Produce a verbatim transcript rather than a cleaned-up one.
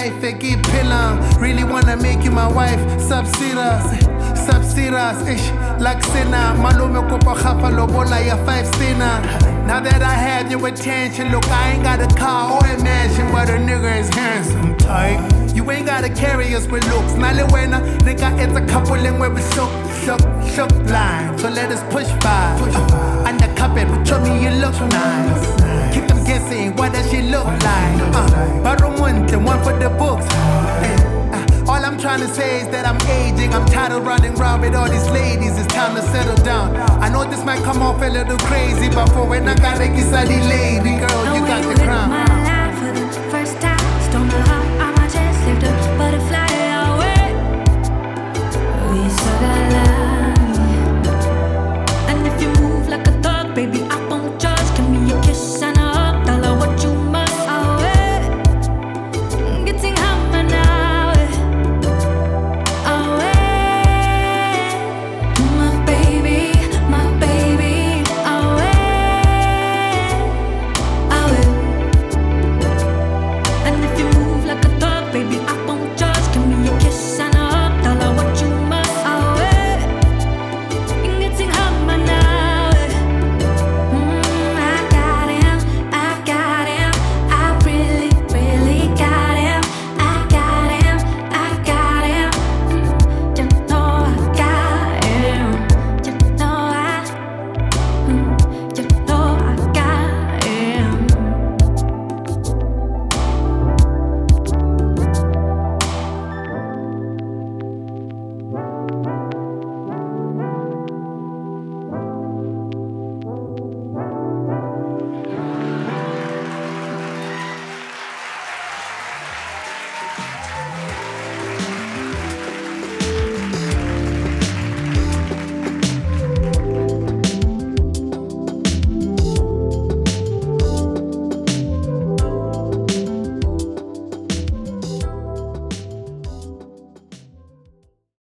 life, I keep pillar. Really wanna make you my wife, sub-serious, sub-serious, ish, like sinner. Malume kopa khapa lobola ya five sinner. Now that I have your attention, look, I ain't got a car or a mansion, but a nigga is handsome type. You ain't gotta carry us with looks. Naliwena, nigga, it's a couple in where we shook, shook, shook line. So let us push by. Uh, undercover, but show me you look nice. Keep them guessing, what does she look like? Uh, Barum one, one for the books. Uh, all I'm trying to say is that I'm aging. I'm tired of running around with all these ladies. It's time to settle down. I know this might come off a little crazy, but for when I gotta get lady, girl, you got the crown. My life for the first time, don't know how